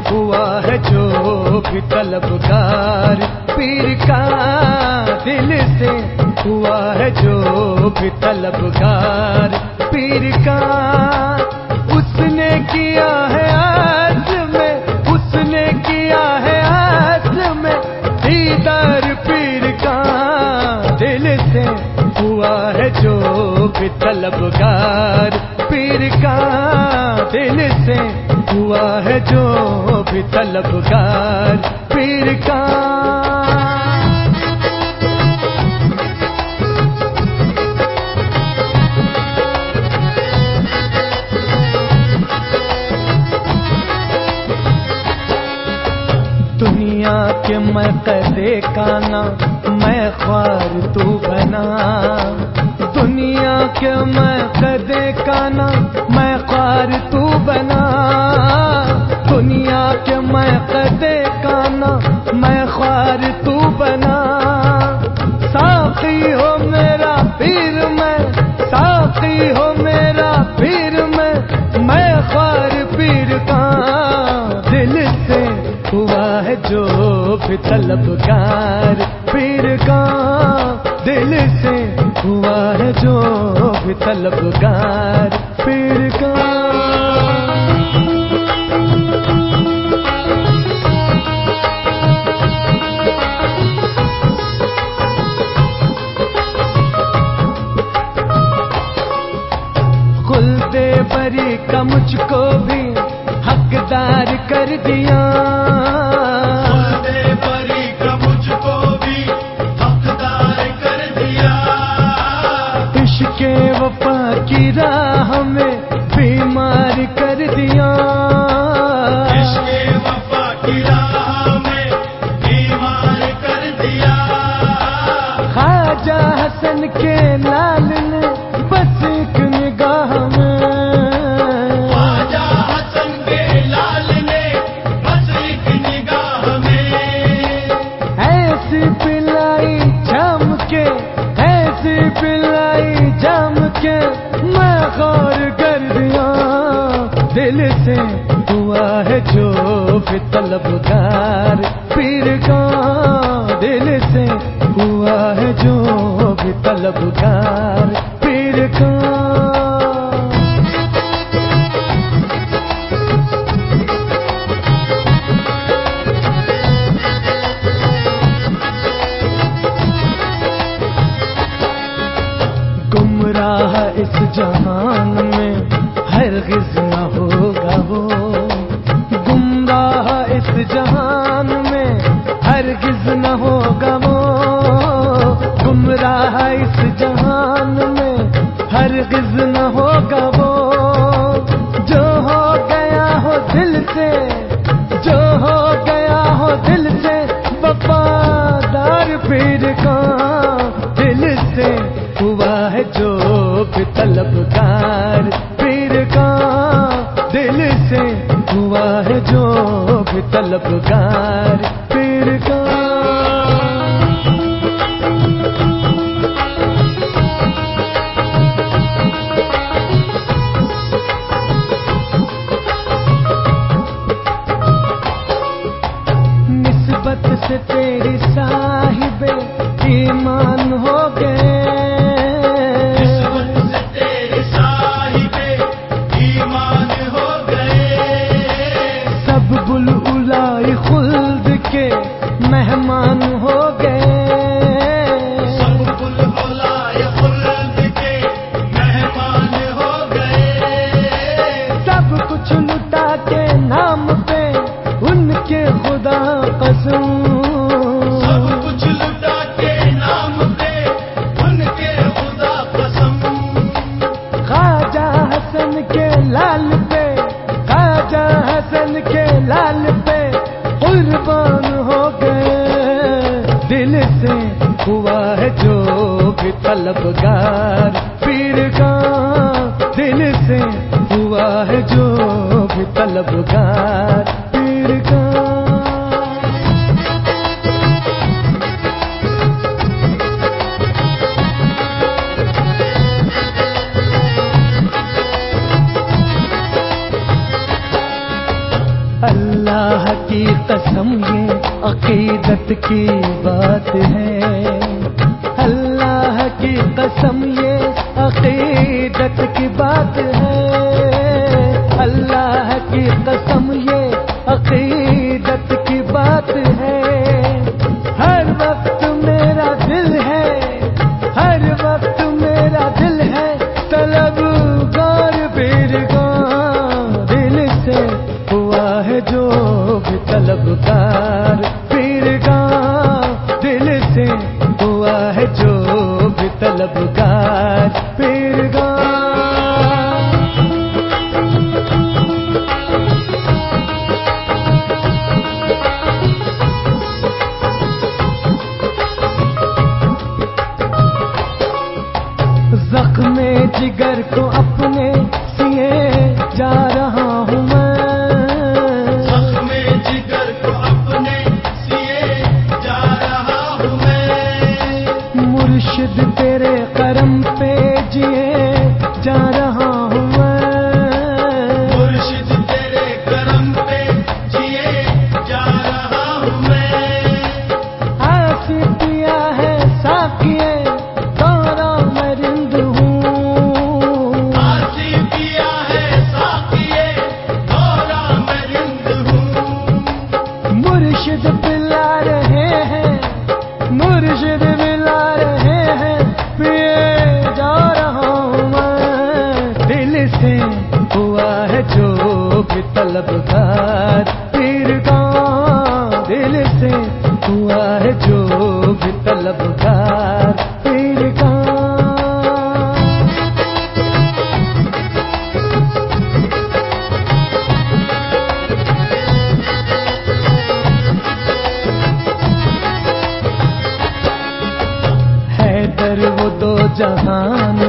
ہوا ہے جو بھی طلبگار پیر کا، دل سے ہوا ہے جو بھی طلبگار پیر کا، اس نے کیا ہے آج میں، اس نے کیا ہے آج میں دیدار پیر کا، دل سے ہوا ہے جو بھی طلبگار پیر کا، دل سے ہوا ہے جو بھی طلبگار پیر کا۔ دنیا کے میں قدے کانا میں خوار تو بنا، دنیا کے میں قدے کانا میں خوار تو بنا، دنیا کے میں قدے کانا میں خوار تو بنا، ساقی ہو میرا پیر میں، ساقی ہو میرا پیر میں خوار پیر کا، دل سے ہوا ہے جو بھی طلبگار پیر کا، دل سے ہوا ہے جو بھی طلبگار پیر کا۔ خلد بری کا مجھ کو بھی حقدار کر دیا، وفا کی راہ میں بیمار کر دیا، عشق وفا کی راہ میں بیمار کر دیا، خواجہ حسن کے لال نے بس ایک نگاہ میں، خواجہ حسن کے لال نے بس ایک نگاہ میں، ایسی پلائی جم کے، ایسی پلائی جم کے میں غور کر دیا، دل سے ہوا ہے جو بھی طلبگار پیر کا، دل سے ہوا ہے جو بھی طلبگار پیر کا۔ گمراہ اس جہان میں ہرگز نہ ہوگا وہ، گمراہ اس جہان میں ہرگز نہ ہوگا وہ، گمراہ اس جہان میں ہرگز نہ ہوگا وہ، جو ہو گیا ہو دل سے، جو ہو گیا ہو دل سے وفادار پیر کا، دل سے ہوا ہے جو بھی طلبگار پیر کا، دل سے ہوا ہے جو بھی طلبگار پیر کا۔ نسبت سے تیری صاحب ایمان ہو گئے، مہمان ہو گئے، سب بلبلائے خلد کے مہمان ہو گئے، سب کچھ لٹا کے نام پہ ان کے خدا قسم، سب کچھ لٹا کے نام پہ ان کے خدا قسم، خواجہ حسن کے لال پہ، خواجہ حسن کے لال پہ قربان ہو گئے، دل سے ہوا ہے جو بھی طلبگار پیر کا، دل سے ہوا ہے جو بھی طلبگار پیر کا۔ اللہ کی قسم یہ عقیدت کی بات ہے، اللہ کی قسم یہ عقیدت کی بات ہے، اللہ کی قسم یہ عقیدت کی بات ہے۔ ہر وقت میرا دل ہے، ہر وقت میرا دل ہے طلبگار پیرگاہ، دل سے ہوا ہے جو بھی طلبگار پیرگاہ، دل سے ہوا ہے جو بھی طلبگار پیرگاہ۔ زخم جگر کو اپنے سیے جا رہا ہوں میں، زخم جگر کو اپنے سیے جا رہا ہوں میں، مرشد تیرے کرم پہ جیے جا رہا ہوں میں، مرشد تیرے کرم پہ جیے جا رہا ہوں میں، آسی پیا ہے ساقیے دورہ میں رند ہوں، آسی پیا ہے ساقیے دورہ میں رند ہوں، مرشد پلا رہے ہیں، مرشد پلا رہے ہیں، پیے جا رہا ہوں میں، دل سے ہوا ہے جو بھی طلبگار پیرگاہ، دل سے ہوا ہے جو بھی طلبگار پیرگاہ۔ حیدر وہ دو جہان